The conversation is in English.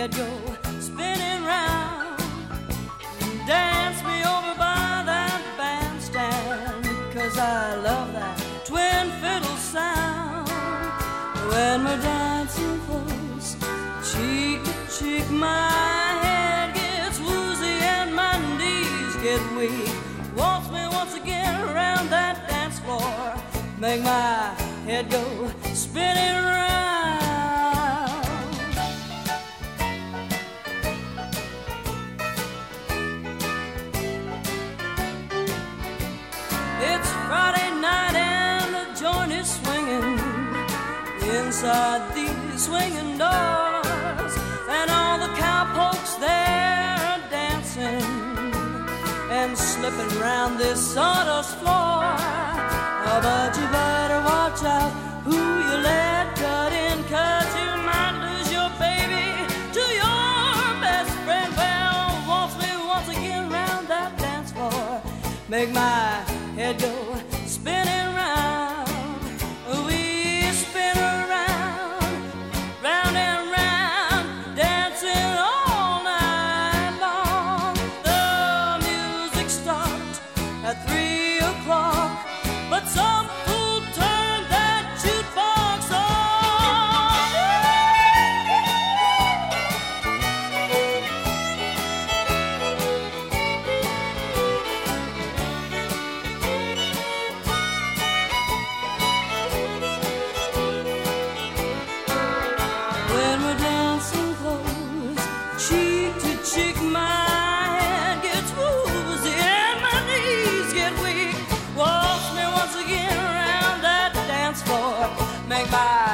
head go spinning round. Dance me over by that bandstand, 'cause I love that twin fiddle sound. When we're dancing close, cheek to cheek, my head gets woozy and my knees get weak. Waltz me once again around that dance floor, make my head go spinning round. It's Friday night and the joint is swinging inside these swinging doors, and all the cowpokes there are dancing and slipping round this sawdust floor. Oh, but you better watch out who you let cut in, 'cause you might lose your baby to your best friend. Well, waltz me once again round that dance floor, make my head go spinning round. We spin around, round and round, dancing all night long. The music stopped at 3 o'clock, but some fool turned that jukebox on. When we're dancing close, cheek to cheek, my head gets woozy and my knees get weak. Waltz me once again around that dance floor, make my